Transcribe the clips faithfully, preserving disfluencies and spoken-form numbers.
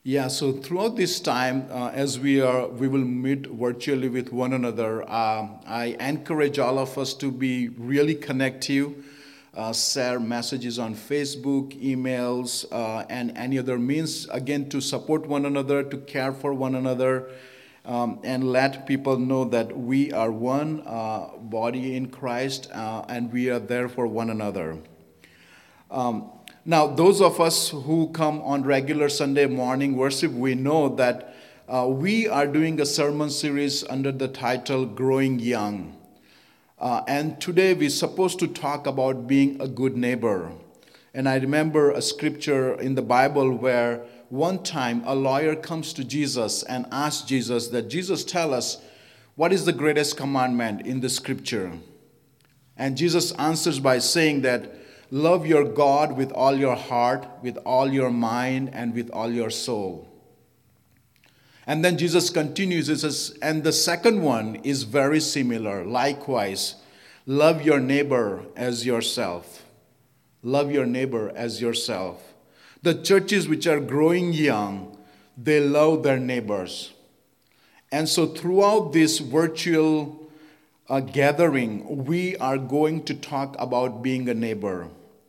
Yeah, so throughout this time, uh, as we are, we will meet virtually with one another. Um, I encourage all of us to be really connective, uh, share messages on Facebook, emails, uh, and any other means. Again, to support one another, to care for one another, um, and let people know that we are one uh, body in Christ, uh, and we are there for one another. Um, now, those of us who come on regular Sunday morning worship, we know that uh, we are doing a sermon series under the title Growing Young. Uh, and today we're supposed to talk about being a good neighbor. And I remember a scripture in the Bible where one time a lawyer comes to Jesus and asks Jesus that, Jesus, tell us, what is the greatest commandment in the scripture? And Jesus answers by saying that, love your God with all your heart, with all your mind, and with all your soul. And then Jesus continues, he says, and the second one is very similar. Likewise, love your neighbor as yourself. Love your neighbor as yourself. The churches which are growing young, they love their neighbors. And so throughout this virtual uh, gathering, we are going to talk about being a neighbor.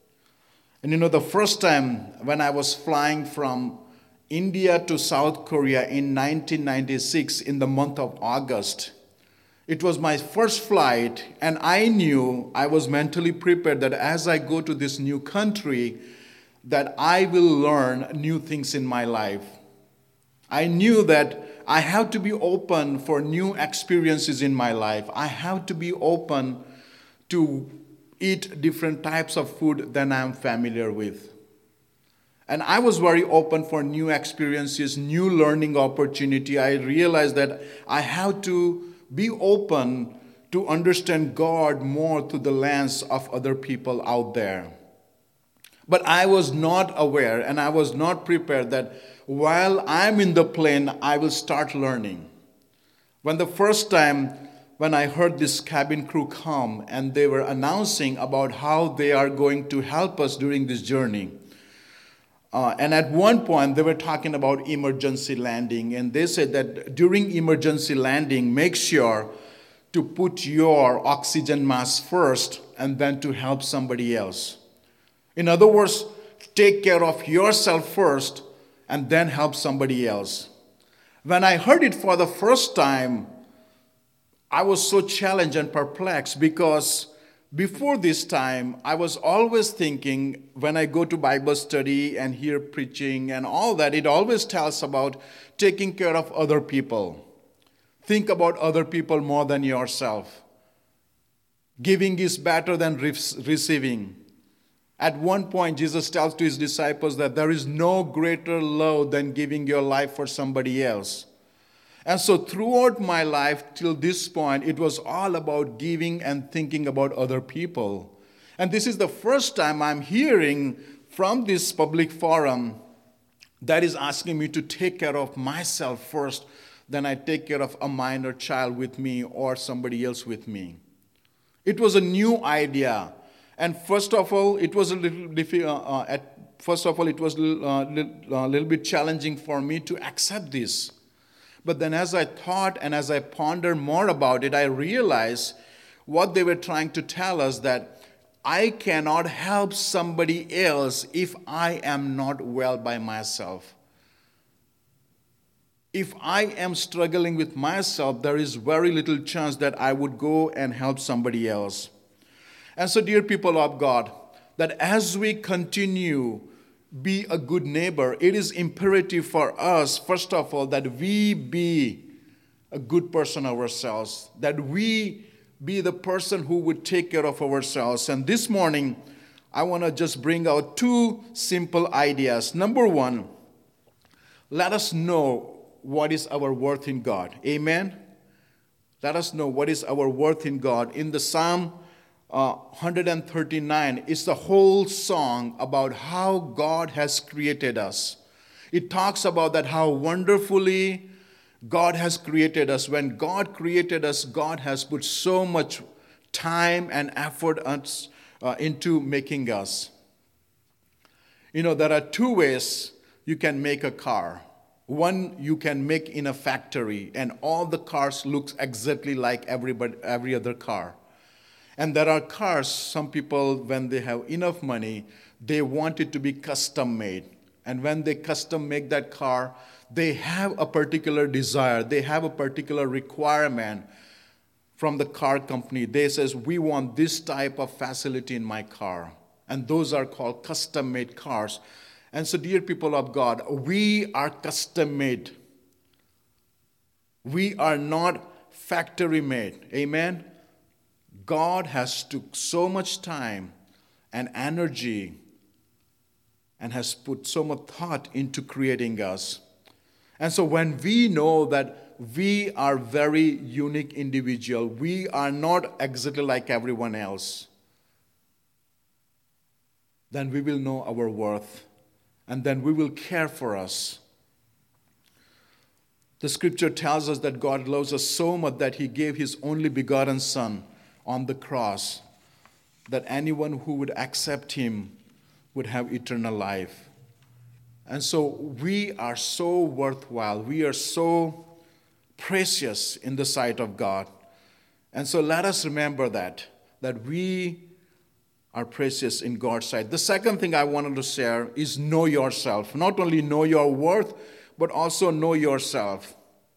And you know, the first time when I was flying from India to South Korea in nineteen ninety-six in the month of August, it was my first flight, and I knew, I was mentally prepared that as I go to this new country, that I will learn new things in my life. I knew that I have to be open for new experiences in my life. I have to be open to eat different types of food than I'm familiar with. And I was very open for new experiences, new learning opportunity. I realized that I have to be open to understand God more through the lens of other people out there. But I was not aware and I was not prepared that while I'm in the plane, I will start learning. When the first time when I heard this cabin crew come and they were announcing about how they are going to help us during this journey. Uh, and at one point, they were talking about emergency landing. And they said that during emergency landing, make sure to put your oxygen mask first and then to help somebody else. In other words, take care of yourself first and then help somebody else. When I heard it for the first time, I was so challenged and perplexed because before this time, I was always thinking when I go to Bible study and hear preaching and all that, it always tells about taking care of other people. Think about other people more than yourself. Giving is better than receiving. At one point, Jesus tells to his disciples that there is no greater love than giving your life for somebody else. And so throughout my life till this point, it was all about giving and thinking about other people. And this is the first time I'm hearing from this public forum that is asking me to take care of myself first, then I take care of a minor child with me or somebody else with me. It was a new idea. And first of all, it was a little difficult. Uh, at first of all, it was a little, uh, little, uh, little bit challenging for me to accept this. But then as I thought and as I pondered more about it, I realized what they were trying to tell us, that I cannot help somebody else if I am not well by myself. If I am struggling with myself, there is very little chance that I would go and help somebody else. And so, dear people of God, that as we continue be a good neighbor, it is imperative for us, first of all, that we be a good person ourselves, that we be the person who would take care of ourselves. And this morning, I want to just bring out two simple ideas. Number one, let us know what is our worth in God. Amen? Let us know what is our worth in God. In the Psalm Uh, one thirty-nine is the whole song about how God has created us. It talks about that how wonderfully God has created us. When God created us, God has put so much time and effort us, uh, into making us. You know, there are two ways you can make a car. One you can make in a factory, and all the cars looks exactly like everybody, every other car. And there are cars, some people, when they have enough money, they want it to be custom made. And when they custom make that car, they have a particular desire, they have a particular requirement from the car company. They says, we want this type of facility in my car. And those are called custom made cars. And so, dear people of God, we are custom made. We are not factory made. Amen? God has took so much time and energy and has put so much thought into creating us. And so when we know that we are very unique individual, we are not exactly like everyone else, then we will know our worth. And then we will care for us. The scripture tells us that God loves us so much that he gave his only begotten Son on the cross, that anyone who would accept him would have eternal life. And so we are so worthwhile. We are so precious in the sight of God. And so let us remember that, that we are precious in God's sight. The second thing I wanted to share is know yourself. Not only know your worth, but also know yourself.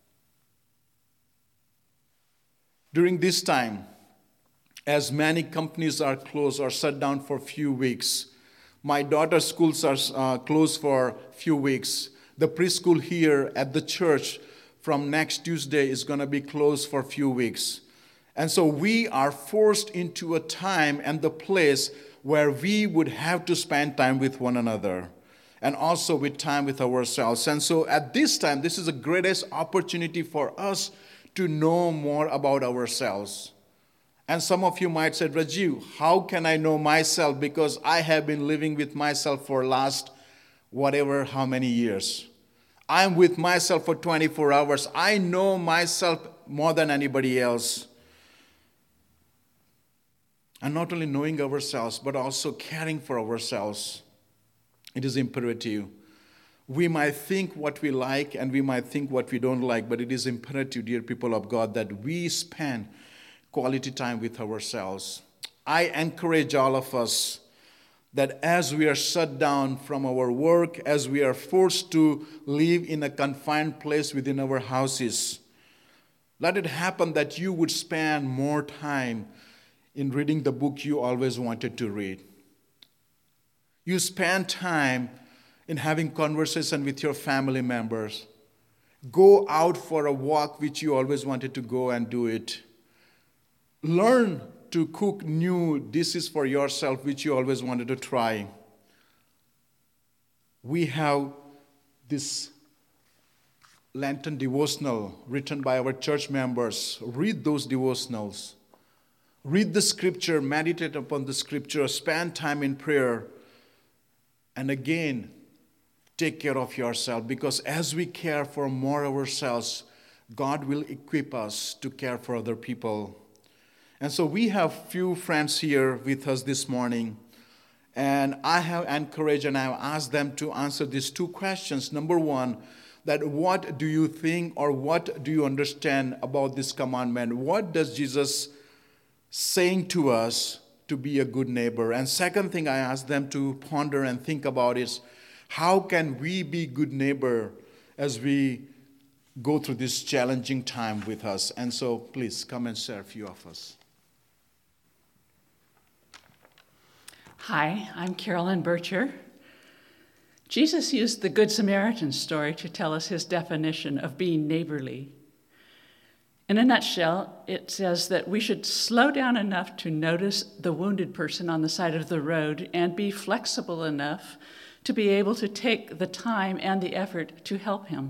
During this time, as many companies are closed or shut down for a few weeks, my daughter's schools are uh, closed for a few weeks. The preschool here at the church from next Tuesday is going to be closed for a few weeks. And so we are forced into a time and the place where we would have to spend time with one another and also with time with ourselves. And so at this time, this is the greatest opportunity for us to know more about ourselves. And some of you might say, Rajiv, how can I know myself? Because I have been living with myself for last whatever, how many years. I'm with myself for twenty-four hours. I know myself more than anybody else. And not only knowing ourselves, but also caring for ourselves. It is imperative. We might think what we like and we might think what we don't like, but it is imperative, dear people of God, that we spend quality time with ourselves. I encourage all of us that as we are shut down from our work, as we are forced to live in a confined place within our houses, let it happen that you would spend more time in reading the book you always wanted to read. You spend time in having conversation with your family members. Go out for a walk which you always wanted to go and do it. Learn to cook new dishes for yourself which you always wanted to try. We have this Lenten devotional written by our church members. Read those devotionals. Read the scripture, meditate upon the scripture, spend time in prayer, and again, take care of yourself, because as we care for more ourselves, God will equip us to care for other people. And so we have few friends here with us this morning, and I have encouraged and I have asked them to answer these two questions. Number one, that what do you think or what do you understand about this commandment? What does Jesus saying to us to be a good neighbor? And second thing I ask them to ponder and think about is, how can we be good neighbor as we go through this challenging time with us? And so please come and share a few of us. Hi, I'm Carolyn Bircher. Jesus used the Good Samaritan story to tell us his definition of being neighborly. In a nutshell, it says that we should slow down enough to notice the wounded person on the side of the road and be flexible enough to be able to take the time and the effort to help him.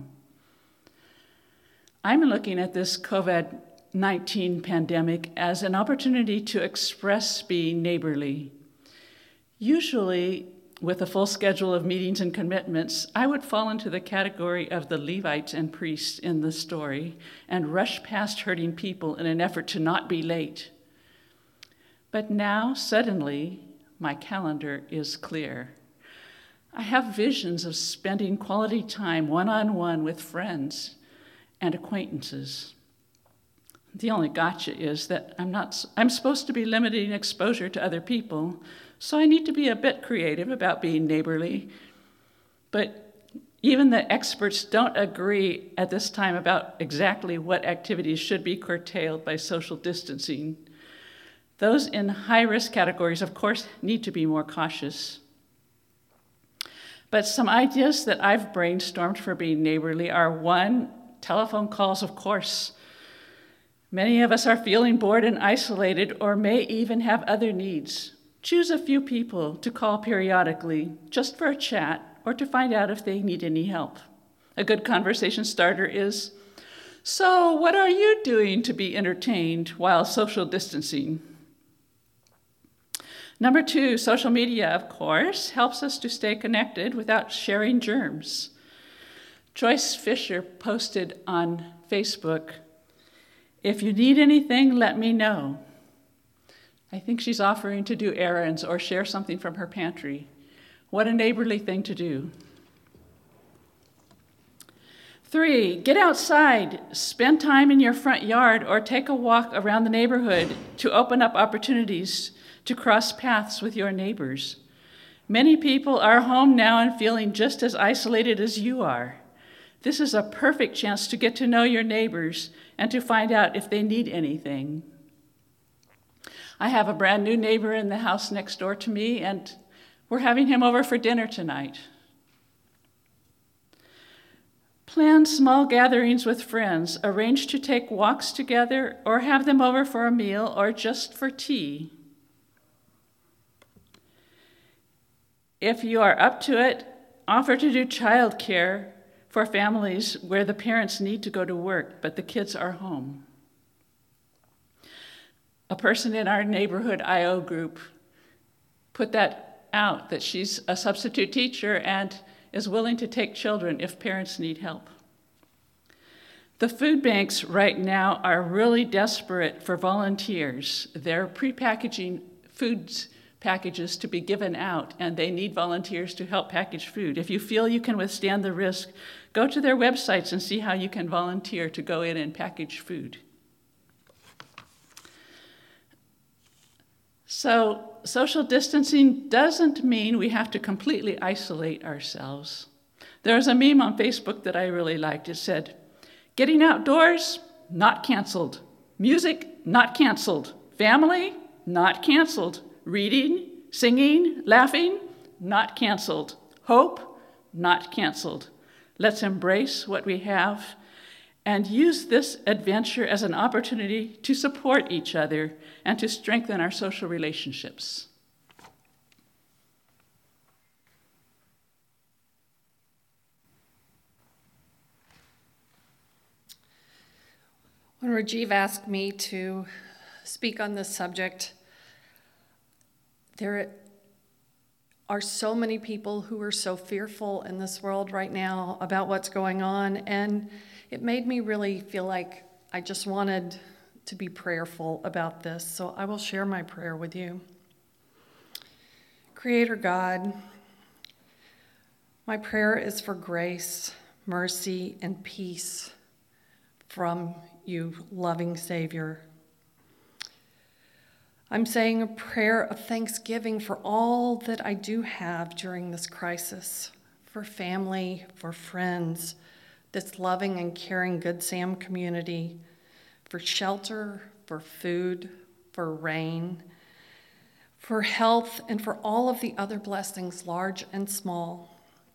I'm looking at this covid nineteen pandemic as an opportunity to express being neighborly. Usually, with a full schedule of meetings and commitments, I would fall into the category of the Levites and priests in the story and rush past hurting people in an effort to not be late. But now, suddenly, my calendar is clear. I have visions of spending quality time one-on-one with friends and acquaintances. The only gotcha is that I'm not, I'm supposed to be limiting exposure to other people, so I need to be a bit creative about being neighborly. But even the experts don't agree at this time about exactly what activities should be curtailed by social distancing. Those in high-risk categories, of course, need to be more cautious. But some ideas that I've brainstormed for being neighborly are, one, telephone calls, of course. Many of us are feeling bored and isolated, or may even have other needs. Choose a few people to call periodically, just for a chat, or to find out if they need any help. A good conversation starter is, "So what are you doing to be entertained while social distancing?" Number two, social media, of course, helps us to stay connected without sharing germs. Joyce Fisher posted on Facebook, "If you need anything, let me know." I think she's offering to do errands or share something from her pantry. What a neighborly thing to do. Three, get outside, spend time in your front yard, or take a walk around the neighborhood to open up opportunities to cross paths with your neighbors. Many people are home now and feeling just as isolated as you are. This is a perfect chance to get to know your neighbors and to find out if they need anything. I have a brand new neighbor in the house next door to me, and we're having him over for dinner tonight. Plan small gatherings with friends, arrange to take walks together, or have them over for a meal or just for tea. If you are up to it, offer to do childcare for families where the parents need to go to work, but the kids are home. A person in our neighborhood I O group put that out, that she's a substitute teacher and is willing to take children if parents need help. The food banks right now are really desperate for volunteers. They're prepackaging foods packages to be given out, and they need volunteers to help package food. If you feel you can withstand the risk, go to their websites and see how you can volunteer to go in and package food. So, social distancing doesn't mean we have to completely isolate ourselves. There's a meme on Facebook that I really liked. It said, "Getting outdoors, not canceled. Music, not canceled. Family, not canceled. Reading, singing, laughing, not canceled. Hope, not canceled. Let's embrace what we have and use this adventure as an opportunity to support each other and to strengthen our social relationships." When Rajiv asked me to speak on this subject, there are so many people who are so fearful in this world right now about what's going on, and it made me really feel like I just wanted to be prayerful about this, so I will share my prayer with you. Creator God, my prayer is for grace, mercy, and peace from you, loving Savior. I'm saying a prayer of thanksgiving for all that I do have during this crisis, for family, for friends, this loving and caring Good Sam community, for shelter, for food, for rain, for health, and for all of the other blessings, large and small.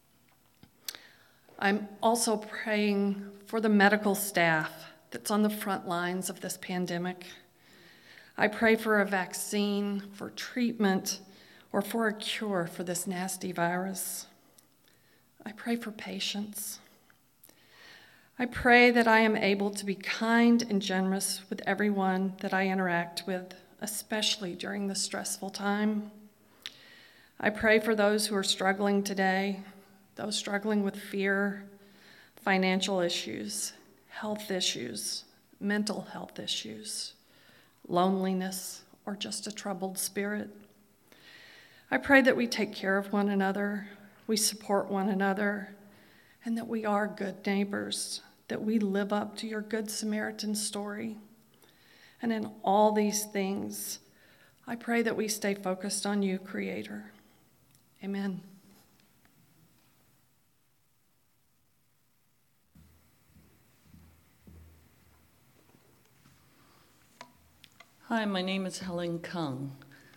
I'm also praying for the medical staff that's on the front lines of this pandemic. I pray for a vaccine, for treatment, or for a cure for this nasty virus. I pray for patience. I pray that I am able to be kind and generous with everyone that I interact with, especially during this stressful time. I pray for those who are struggling today, those struggling with fear, financial issues, health issues, mental health issues, loneliness, or just a troubled spirit. I pray that we take care of one another we support one another, and that we are good neighbors, that we live up to your Good Samaritan story. And in all these things, I pray that we stay focused on you, Creator. Amen. Hi, my name is Helen Kung.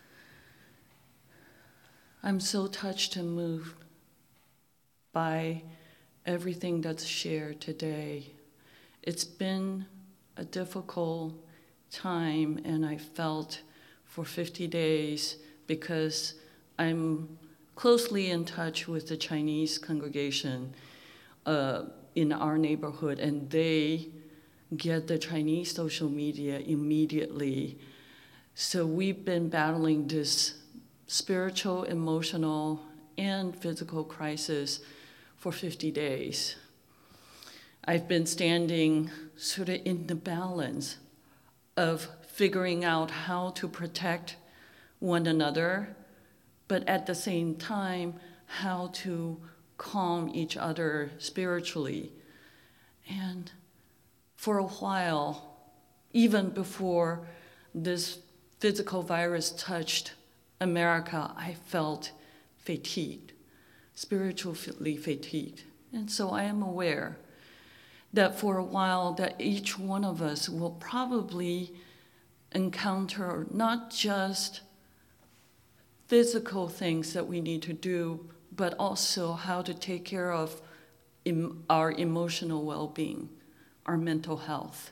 I'm so touched and moved by everything that's shared today. It's been a difficult time, and I felt for fifty days, because I'm closely in touch with the Chinese congregation uh, in our neighborhood, and they get the Chinese social media immediately. So we've been battling this spiritual, emotional, and physical crisis for fifty days. I've been standing sort of in the balance of figuring out how to protect one another, but at the same time, how to calm each other spiritually. And for a while, even before this physical virus touched America, I felt fatigued, spiritually fatigued. And so I am aware that for a while that each one of us will probably encounter not just physical things that we need to do, but also how to take care of em- our emotional well-being, our mental health.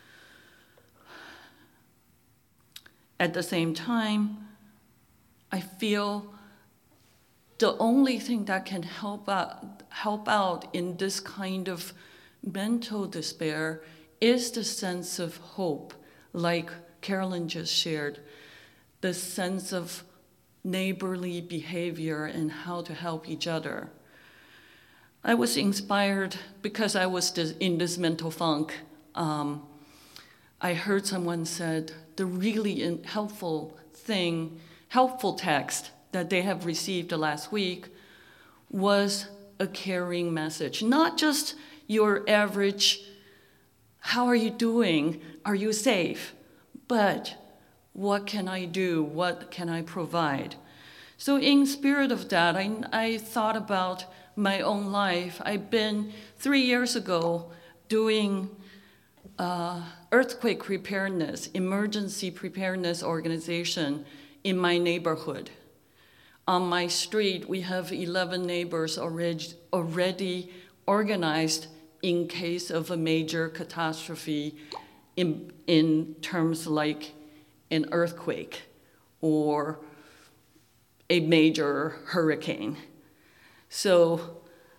At the same time, I feel the only thing that can help out, help out in this kind of mental despair is the sense of hope, like Carolyn just shared, the sense of neighborly behavior and how to help each other. I was inspired because I was in this mental funk. Um, I heard someone said the really helpful thing, helpful text that they have received the last week was a caring message, not just your average, how are you doing? Are you safe? But what can I do? What can I provide? So in spirit of that, I, I thought about my own life. I've been three years ago doing uh, earthquake preparedness, emergency preparedness organization in my neighborhood. On my street, we have eleven neighbors already, already organized in case of a major catastrophe in, in terms like an earthquake or a major hurricane. So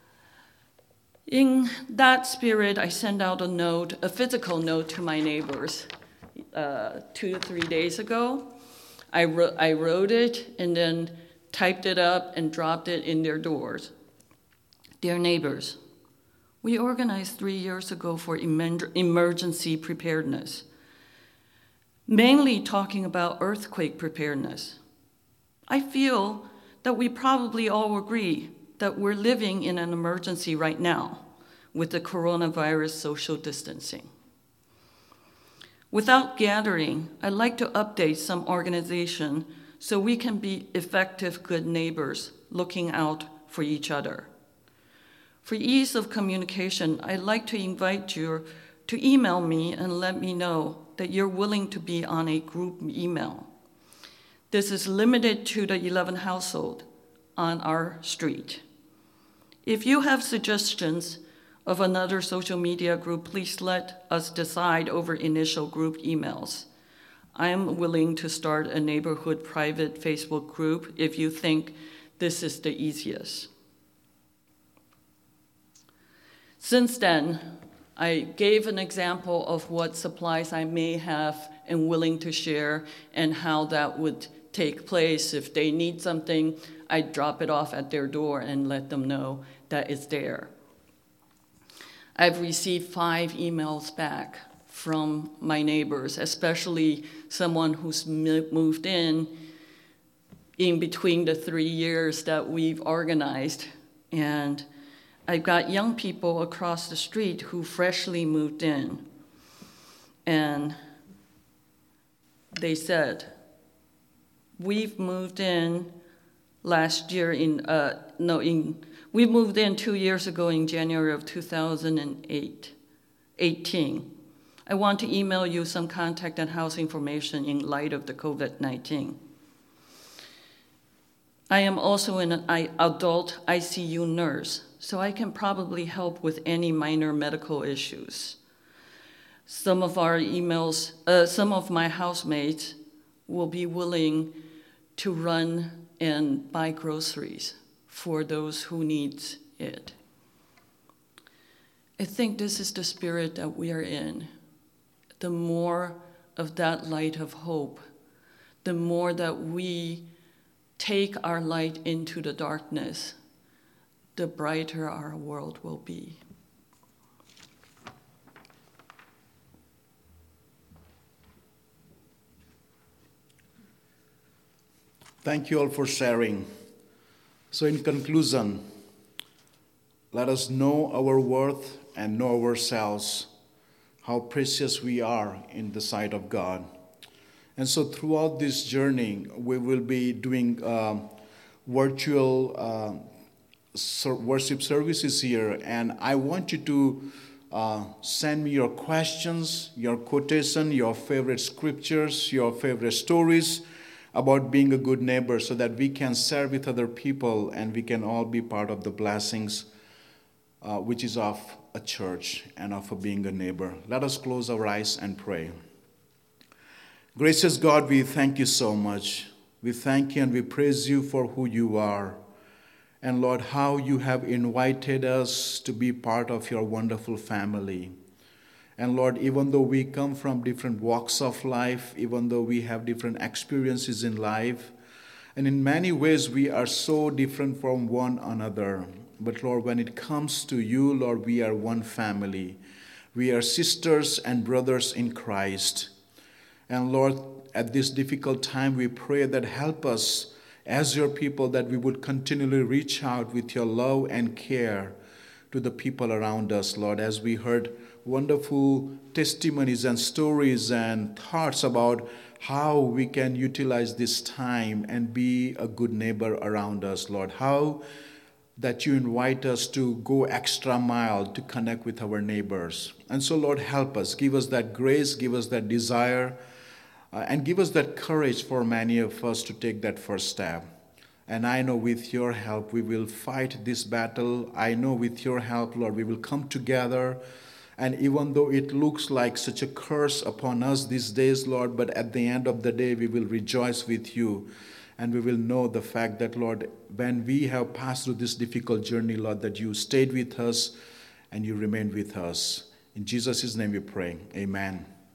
in that spirit, I sent out a note, a physical note to my neighbors uh, two to three days ago. I, wrote, I wrote it and then typed it up and dropped it in their doors. Dear neighbors, we organized three years ago for emer- emergency preparedness, mainly talking about earthquake preparedness. I feel that we probably all agree that we're living in an emergency right now with the coronavirus social distancing. Without gathering, I'd like to update some organization so we can be effective good neighbors looking out for each other. For ease of communication, I'd like to invite you to email me and let me know that you're willing to be on a group email. This is limited to the eleven household on our street. If you have suggestions of another social media group, please let us decide over initial group emails. I am willing to start a neighborhood private Facebook group if you think this is the easiest. Since then, I gave an example of what supplies I may have and willing to share and how that would take place. If they need something, I drop it off at their door and let them know that it's there. I've received five emails back from my neighbors, especially someone who's moved in in between the three years that we've organized And I've got young people across the street who freshly moved in. And they said, we've moved in last year in, uh, no, in, we moved in two years ago in January of two thousand eighteen. I want to email you some contact and house information in light of the COVID nineteen. I am also an adult I C U nurse, so I can probably help with any minor medical issues. Some of our emails, uh, some of my housemates will be willing to run and buy groceries for those who need it. I think this is the spirit that we are in. The more of that light of hope, the more that we take our light into the darkness, the brighter our world will be. Thank you all for sharing. So in conclusion, let us know our worth and know ourselves, how precious we are in the sight of God. And so throughout this journey, we will be doing uh, virtual uh, worship services here. And I want you to uh, send me your questions, your quotation, your favorite scriptures, your favorite stories about being a good neighbor so that we can serve with other people and we can all be part of the blessings uh, which is of a church and of being a neighbor. Let us close our eyes and pray. Gracious God, we thank you so much. We thank you and we praise you for who you are. And Lord, how you have invited us to be part of your wonderful family. And Lord, even though we come from different walks of life, even though we have different experiences in life, and in many ways we are so different from one another. But Lord, when it comes to you, Lord, we are one family. We are sisters and brothers in Christ. And Lord, at this difficult time, we pray that help us as your people, that we would continually reach out with your love and care to the people around us, Lord, as we heard wonderful testimonies and stories and thoughts about how we can utilize this time and be a good neighbor around us, Lord. How that you invite us to go extra mile to connect with our neighbors. And so, Lord, help us. Give us that grace, give us that desire, uh, and give us that courage for many of us to take that first step. And I know with your help, we will fight this battle. I know with your help, Lord, we will come together. And even though it looks like such a curse upon us these days, Lord, but at the end of the day, we will rejoice with you. And we will know the fact that, Lord, when we have passed through this difficult journey, Lord, that you stayed with us and you remained with us. In Jesus' name we pray. Amen.